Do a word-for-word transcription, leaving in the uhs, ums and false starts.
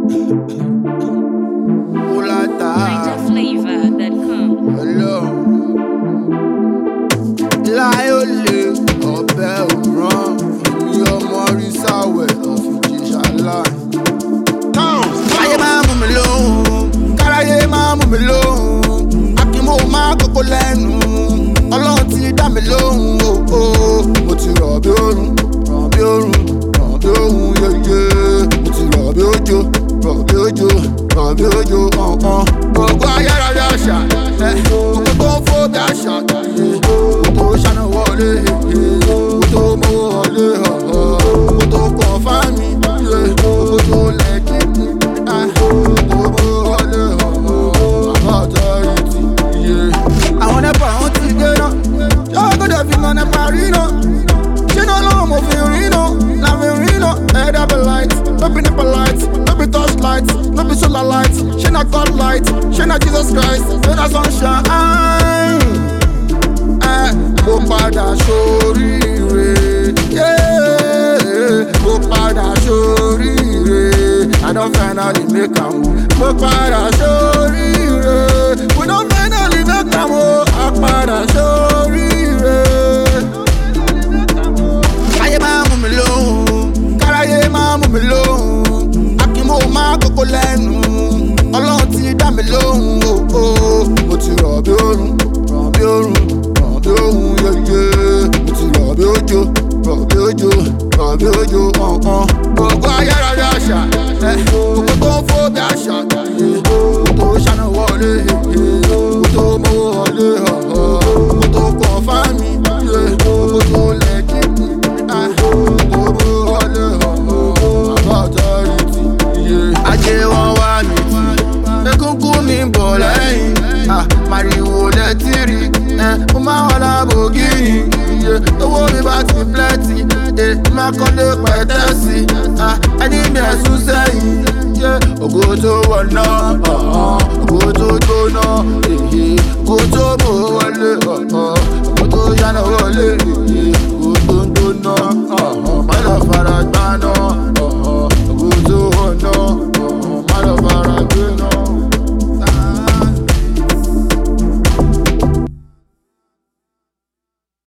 Niger Flavor dot com. Hello. Láyé olè ọbẹ̀ òràn èmi ọmọ rí sáwẹ̀ ọ̀fìjì ṣàlàyé. Káyé máa mú mi lóhùn, káráyé máa mú mi lóhùn, akínmó máa kókó lẹ́nu, ọlọ́run ti dá mi lóhùn o. Mo ti rọ̀ bí òrùn, rọ̀ bí òrùn, rọ̀ bí òrùn yeye. Mo ti rọ̀ bí òjò, rọ̀ bí òjò, rọ̀ bí òjò ọ̀hún. Gbogbo ayára bí àṣà, gbogbo tó ń fò bí àṣà, gbogbo ṣáná wọlé, gbogbo tó mú wọlé, gbogbo tó kọ̀ fáàmì, gbogbo tó lẹ̀ kíkì, gbogbo mú wọlé, àbá ọ̀tọ́rìtì. Àwọn nẹ́pà wọn ti dé náà, ṣọ́ọ́ tó dẹ̀ fi mọ nẹ́pà rí náà. Ṣé náà lọ́wọ́ mo fi rí náà, láfi rí náà. Head up a light, no be nipple light, no be touch light, no be solar light. Ṣé náà God light, ṣé náà Jesus Christ, ṣé náà sunshine. Mo padà sóríire, yeah. Mo padà sóríire, I don finally make am o. Mo padà sóríire, we don finally make am o. A padà sóríire. Káyé máa mú mi lóhùn, káráyé máa mú mi lóhùn, akínmó máa kókó lẹ́nu, ọlọ́run ti dá mi lóhùn o. Mo ti rọ̀ bí òrùn, rọ̀ bí òrùn, rọ̀ bí òrùn yeye. Mo ti rọ̀ bí òjò, rọ̀ bí òjò, rọ̀ bí òjò ọ̀hún. Gbogbo ayára bí àṣà, gbogbo tó ń fò bí àṣà, gbogbo tó ṣáná wọlé, gbogbo tó mú wọlé, gbogbo tó kọ̀ fáàmì, gbogbo tó lẹ̀ kíkì, gbogbo mú wọlé, àbá ọ̀tọ́rìtì. Ajé wọn wá mi tì, egungun mi ń bọ̀ lẹ́yìn, màrìwò lẹ́tìrì, mo máa wà lábògìrì, owó mi bá ti plenty, má kọ́lé pẹ̀tẹ́sì, ẹni mi ẹ̀sùn sẹ́yìn, ògo tó wọ̀ náà,